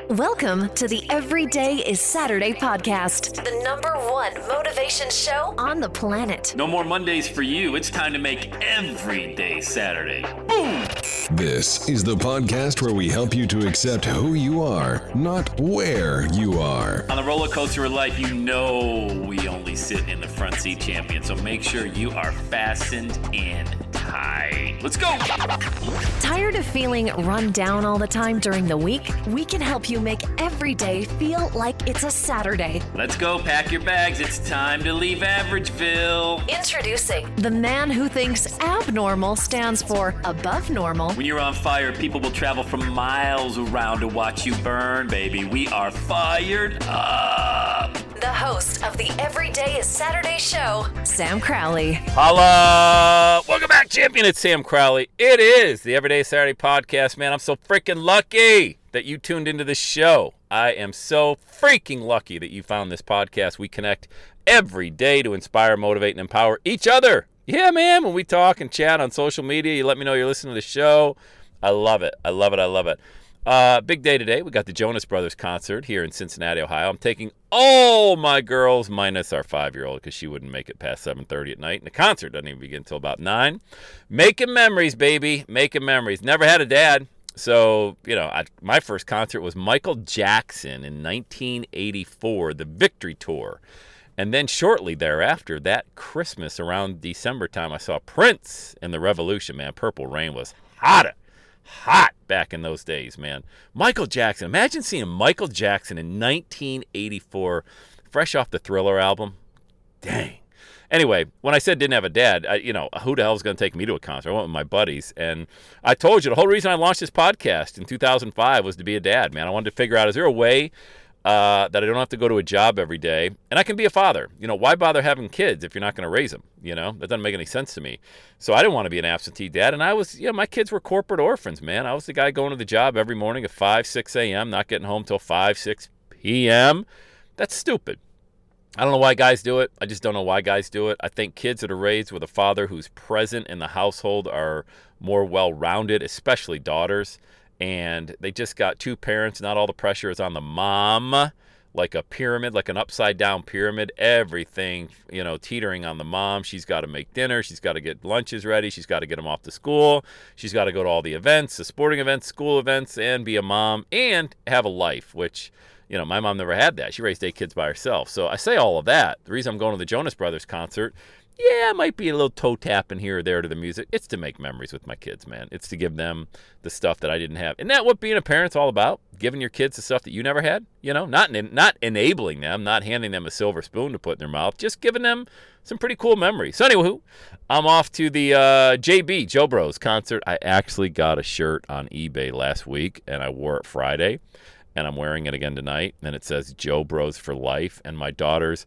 Welcome to the Everyday is Saturday podcast, the #1 motivation show on the planet. No more Mondays for you. It's time to make every day Saturday. Boom! This is the podcast where we help you to accept who you are, not where you are. On the roller coaster of life, you know we only sit in the front seat, champion. So make sure you are fastened in tight. Let's go! Tired of feeling run down all the time during the week? We can help you make every day feel like it's a Saturday. Let's go, pack your bags. It's time to leave Averageville. Introducing the man who thinks abnormal stands for above normal. When you're on fire, people will travel from miles around to watch you burn, baby. We are fired up. The host of the Everyday is Saturday show, Sam Crowley. Holla! Welcome back, champion. It's Sam Crowley. It is the Everyday Saturday podcast, man. I'm so freaking lucky that you tuned into this show. I am so freaking lucky that you found this podcast. We connect every day to inspire, motivate, and empower each other. Yeah, man, when we talk and chat on social media, you let me know you're listening to the show. I love it. I love it. I love it. Big day today. We got the Jonas Brothers concert here in Cincinnati, Ohio. I'm taking all my girls minus our 5-year-old because she wouldn't make it past 7:30 at night. And the concert doesn't even begin until about 9. Making memories, baby. Making memories. Never had a dad. So, my first concert was Michael Jackson in 1984, the Victory Tour. And then shortly thereafter, that Christmas around December time, I saw Prince in the Revolution, man. Purple Rain was hot back in those days, man. Michael Jackson. Imagine seeing Michael Jackson in 1984, fresh off the Thriller album. Dang. Anyway, when I said didn't have a dad, who the hell is going to take me to a concert? I went with my buddies. And I told you, the whole reason I launched this podcast in 2005 was to be a dad, man. I wanted to figure out, is there a way that I don't have to go to a job every day and I can be a father? Why bother having kids if you're not going to raise them? That doesn't make any sense to me. So I didn't want to be an absentee dad. And I was, my kids were corporate orphans, man. I was the guy going to the job every morning at 5, 6 a.m., not getting home till 5, 6 p.m. That's stupid. I don't know why guys do it. I just don't know why guys do it. I think kids that are raised with a father who's present in the household are more well-rounded, especially daughters. And they just got 2 parents. Not all the pressure is on the mom, like a pyramid, like an upside-down pyramid. Everything, teetering on the mom. She's got to make dinner. She's got to get lunches ready. She's got to get them off to school. She's got to go to all the events, the sporting events, school events, and be a mom and have a life, which, my mom never had that. She raised 8 kids by herself. So I say all of that. The reason I'm going to the Jonas Brothers concert, it might be a little toe tapping here or there to the music. It's to make memories with my kids, man. It's to give them the stuff that I didn't have. Isn't that what being a parent's all about? Giving your kids the stuff that you never had? Not enabling them, not handing them a silver spoon to put in their mouth, just giving them some pretty cool memories. So anywho, I'm off to the Joe Bros concert. I actually got a shirt on eBay last week, and I wore it Friday, and I'm wearing it again tonight, and it says Joe Bros for life. And my daughter's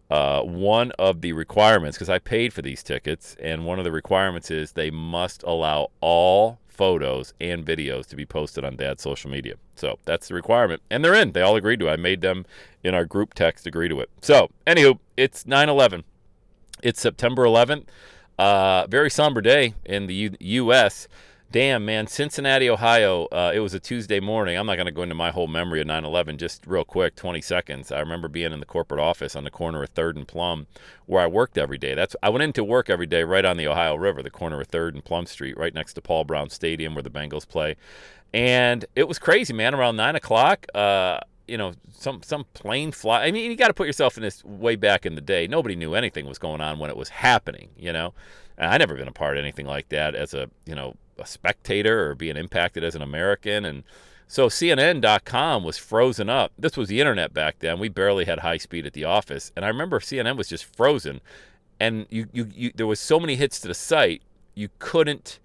one of the requirements, because I paid for these tickets, and one of the requirements is they must allow all photos and videos to be posted on Dad's social media. So that's the requirement, and they're in. They all agreed to it. I made them in our group text agree to it. So anywho, it's 9/11. It's September 11th. Very somber day in the U.S. Damn, man, Cincinnati, Ohio, it was a Tuesday morning. I'm not going to go into my whole memory of 9/11, just real quick, 20 seconds. I remember being in the corporate office on the corner of 3rd and Plum, where I worked every day. I went into work every day right on the Ohio River, the corner of 3rd and Plum Street, right next to Paul Brown Stadium where the Bengals play. And it was crazy, man. Around 9 o'clock, some plane fly. I mean, you got to put yourself in this way back in the day. Nobody knew anything was going on when it was happening, And I never been a part of anything like that as a spectator or being impacted as an American. And so CNN.com was frozen up. This was the internet back then. We barely had high speed at the office. And I remember CNN was just frozen. And you there was so many hits to the site, you could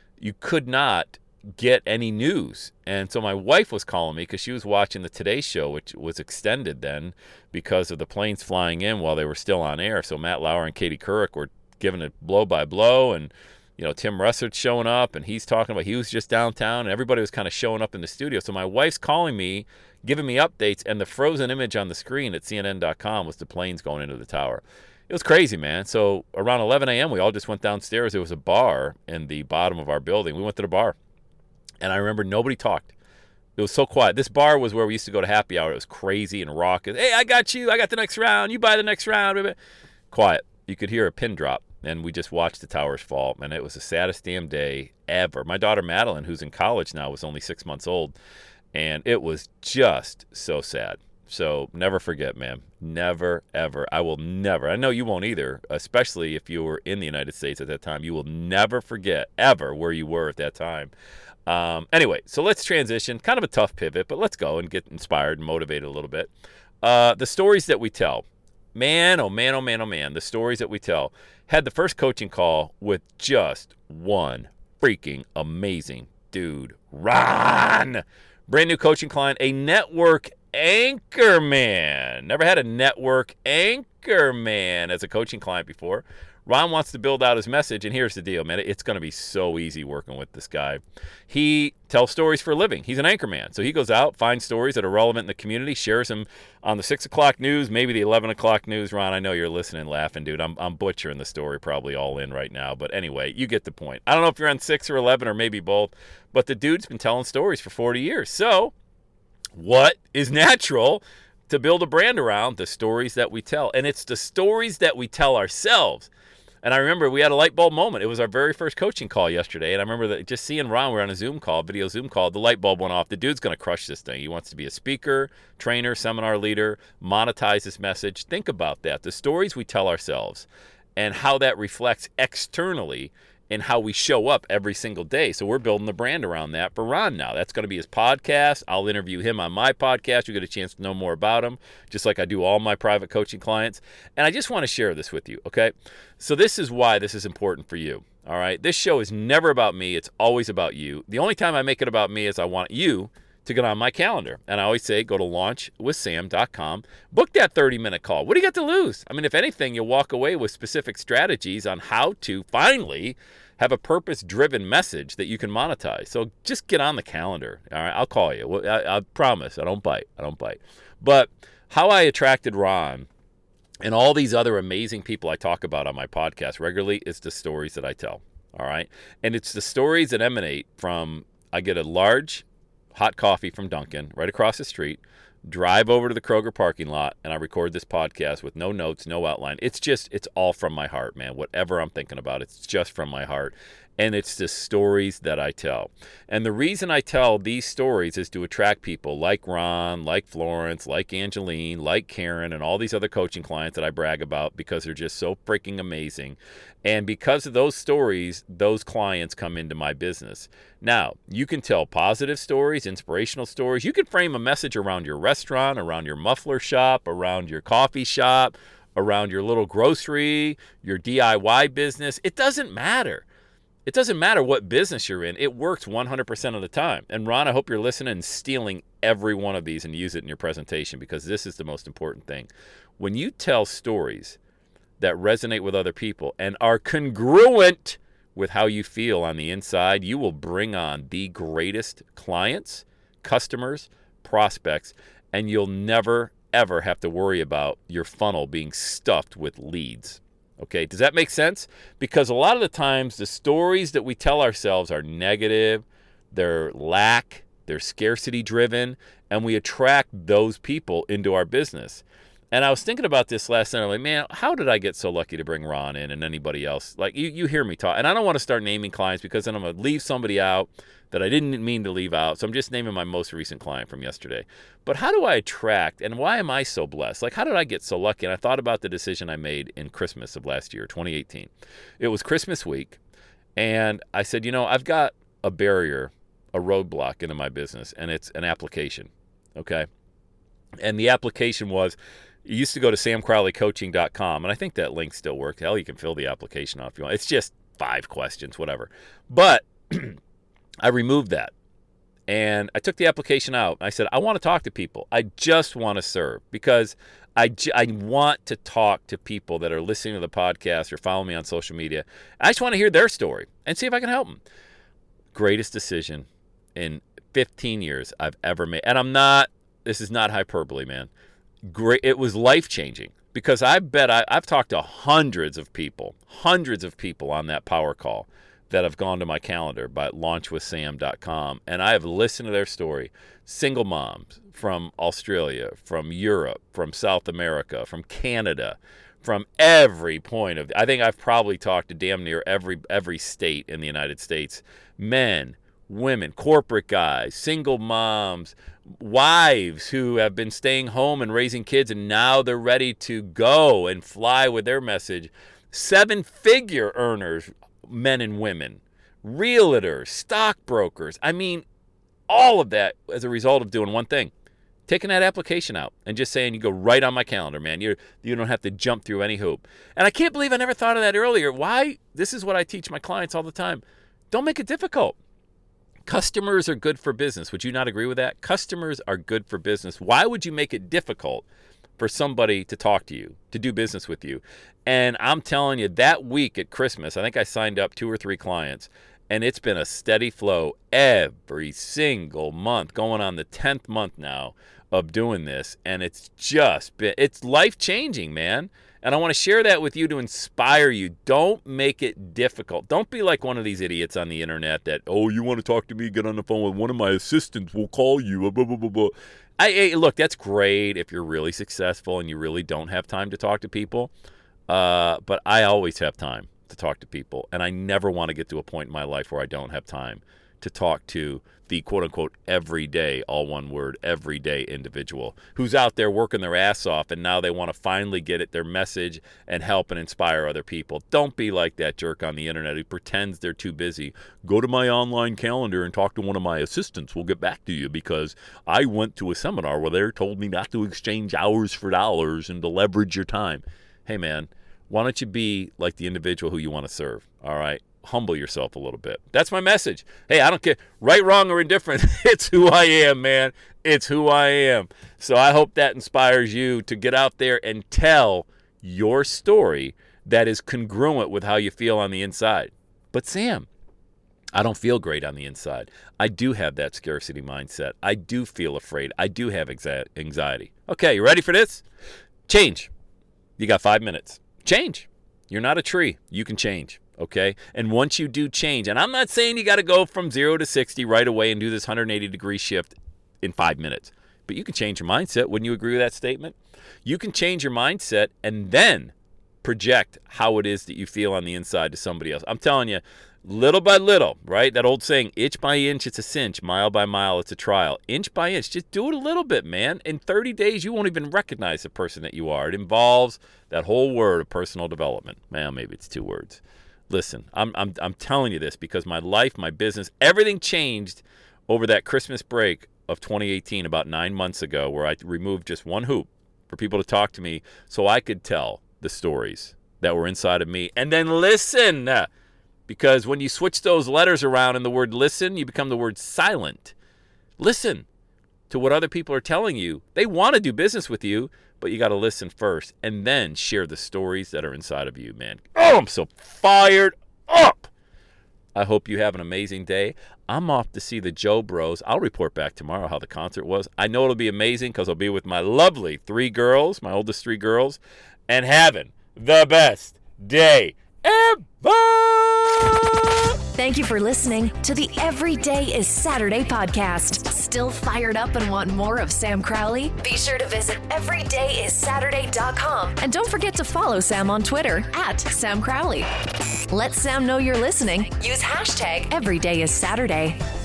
not get any news. And so my wife was calling me because she was watching the Today Show, which was extended then because of the planes flying in while they were still on air. So Matt Lauer and Katie Couric were giving it blow by blow, and Tim Russert's showing up, and he's talking about he was just downtown, and everybody was kind of showing up in the studio. So my wife's calling me, giving me updates, and the frozen image on the screen at CNN.com was the planes going into the tower. It was crazy, man. So around 11 a.m., we all just went downstairs. There was a bar in the bottom of our building. We went to the bar, and I remember nobody talked. It was so quiet. This bar was where we used to go to happy hour. It was crazy and raucous. Hey, I got you. I got the next round. You buy the next round. Quiet. You could hear a pin drop, and we just watched the towers fall, and it was the saddest damn day ever. My daughter Madeline, who's in college now, was only 6 months old, and it was just so sad. So never forget, man. Never, ever. I will never. I know you won't either, especially if you were in the United States at that time. You will never forget, ever, where you were at that time. Anyway, so let's transition. Kind of a tough pivot, but let's go and get inspired and motivated a little bit. The stories that we tell. Man, oh man, oh man, oh man. The stories that we tell. Had the first coaching call with just one freaking amazing dude. Ron! Brand new coaching client, a network anchor man. Never had a network anchor man as a coaching client before. Ron wants to build out his message, and here's the deal, man. It's going to be so easy working with this guy. He tells stories for a living. He's an anchor man. So he goes out, finds stories that are relevant in the community, shares them on the 6 o'clock news, maybe the 11 o'clock news. Ron, I know you're listening, laughing, dude. I'm butchering the story probably all in right now. But anyway, you get the point. I don't know if you're on 6 or 11 or maybe both, but the dude's been telling stories for 40 years. So what is natural to build a brand around? The stories that we tell. And it's the stories that we tell ourselves. And I remember we had a light bulb moment. It was our very first coaching call yesterday. And I remember that just seeing Ron, we were on a Zoom call, video Zoom call, the light bulb went off. The dude's going to crush this thing. He wants to be a speaker, trainer, seminar leader, monetize his message. Think about that. The stories we tell ourselves and how that reflects externally in how we show up every single day. So we're building the brand around that for Ron now. That's going to be his podcast. I'll interview him on my podcast. You get a chance to know more about him, just like I do all my private coaching clients. And I just want to share this with you, okay? So this is why this is important for you, all right? This show is never about me. It's always about you. The only time I make it about me is I want you to get on my calendar. And I always say, go to launchwithsam.com, book that 30-minute call. What do you got to lose? I mean, if anything, you'll walk away with specific strategies on how to finally have a purpose-driven message that you can monetize. So just get on the calendar. All right, I'll call you. I promise. I don't bite. But how I attracted Ron and all these other amazing people I talk about on my podcast regularly is the stories that I tell. All right, and it's the stories that emanate from, I get a large hot coffee from Dunkin' right across the street, drive over to the Kroger parking lot, and I record this podcast with no notes, no outline. It's all from my heart, man. Whatever I'm thinking about, it's just from my heart. And it's the stories that I tell. And the reason I tell these stories is to attract people like Ron, like Florence, like Angeline, like Karen, and all these other coaching clients that I brag about because they're just so freaking amazing. And because of those stories, those clients come into my business. Now, you can tell positive stories, inspirational stories. You can frame a message around your restaurant, around your muffler shop, around your coffee shop, around your little grocery, your DIY business. It doesn't matter. It doesn't matter what business you're in. It works 100% of the time. And Ron, I hope you're listening and stealing every one of these and use it in your presentation, because this is the most important thing. When you tell stories that resonate with other people and are congruent with how you feel on the inside, you will bring on the greatest clients, customers, prospects, and you'll never, ever have to worry about your funnel being stuffed with leads. Okay, does that make sense? Because a lot of the times the stories that we tell ourselves are negative, they're lack, they're scarcity driven, and we attract those people into our business. And I was thinking about this last night. I'm like, man, how did I get so lucky to bring Ron in and anybody else? Like, you hear me talk, and I don't want to start naming clients because then I'm going to leave somebody out that I didn't mean to leave out. So I'm just naming my most recent client from yesterday. But how do I attract, and why am I so blessed? Like, how did I get so lucky? And I thought about the decision I made in Christmas of last year, 2018. It was Christmas week, and I said, I've got a barrier, a roadblock into my business, and it's an application, okay? And the application was, you used to go to samcrowleycoaching.com, and I think that link still works. Hell, you can fill the application out if you want. It's just 5 questions, whatever. But I removed that, and I took the application out. I said, I want to talk to people. I just want to serve, because I want to talk to people that are listening to the podcast or follow me on social media. I just want to hear their story and see if I can help them. Greatest decision in 15 years I've ever made. And this is not hyperbole, man. Great. It was life-changing, because I bet I've talked to hundreds of people on that power call that have gone to my calendar by launchwithsam.com, and I have listened to their story. Single moms from Australia, from Europe, from South America, from Canada, from every point of, I think I've probably talked to damn near every state in the United States. Men, women, corporate guys, single moms, wives who have been staying home and raising kids, and now they're ready to go and fly with their message. 7-figure earners, men and women, realtors, stockbrokers. I mean, all of that as a result of doing one thing. Taking that application out and just saying, you go right on my calendar, man. You don't have to jump through any hoop. And I can't believe I never thought of that earlier. Why? This is what I teach my clients all the time. Don't make it difficult. Customers are good for business. Would you not agree with that? Customers are good for business. Why would you make it difficult for somebody to talk to you, to do business with you? And I'm telling you, that week at Christmas, I think I signed up 2 or 3 clients, and it's been a steady flow every single month, going on the 10th month now of doing this. And it's just been, it's life-changing, man. And I want to share that with you to inspire you. Don't make it difficult. Don't be like one of these idiots on the internet that, oh, you want to talk to me? Get on the phone with one of my assistants. We'll call you. Blah, blah, blah, blah. Look, that's great if you're really successful and you really don't have time to talk to people. But I always have time to talk to people. And I never want to get to a point in my life where I don't have time to talk to the quote-unquote everyday, all one word, everyday individual who's out there working their ass off, and now they want to finally get at their message and help and inspire other people. Don't be like that jerk on the internet who pretends they're too busy. Go to my online calendar and talk to one of my assistants. We'll get back to you because I went to a seminar where they told me not to exchange hours for dollars and to leverage your time. Hey, man, why don't you be like the individual who you want to serve, all right? Humble yourself a little bit. That's my message. Hey, I don't care, right, wrong, or indifferent. It's who I am, man. It's who I am. So I hope that inspires you to get out there and tell your story that is congruent with how you feel on the inside. But Sam, I don't feel great on the inside. I do have that scarcity mindset. I do feel afraid. I do have anxiety. Okay, you ready for this? Change. You got 5 minutes. Change. You're not a tree. You can change. Okay? And once you do change, and I'm not saying you got to go from 0 to 60 right away and do this 180-degree shift in 5 minutes, but you can change your mindset. Wouldn't you agree with that statement? You can change your mindset and then project how it is that you feel on the inside to somebody else. I'm telling you, little by little, right? That old saying, inch by inch, it's a cinch. Mile by mile, it's a trial. Inch by inch, just do it a little bit, man. In 30 days, you won't even recognize the person that you are. It involves that whole word of personal development. Well, maybe it's 2 words. Listen, I'm telling you this because my life, my business, everything changed over that Christmas break of 2018 about 9 months ago, where I removed just one hoop for people to talk to me so I could tell the stories that were inside of me and then listen. Because when you switch those letters around in the word listen, you become the word silent. Listen to what other people are telling you. They want to do business with you, but you got to listen first and then share the stories that are inside of you, man. Oh, I'm so fired up. I hope you have an amazing day. I'm off to see the Joe Bros. I'll report back tomorrow how the concert was. I know it'll be amazing because I'll be with my lovely 3 girls, my oldest 3 girls, and having the best day ever. Thank you for listening to the Every Day is Saturday podcast. Still fired up and want more of Sam Crowley? Be sure to visit everydayissaturday.com. And don't forget to follow Sam on Twitter @Sam Crowley. Let Sam know you're listening. Use hashtag EverydayIsSaturday.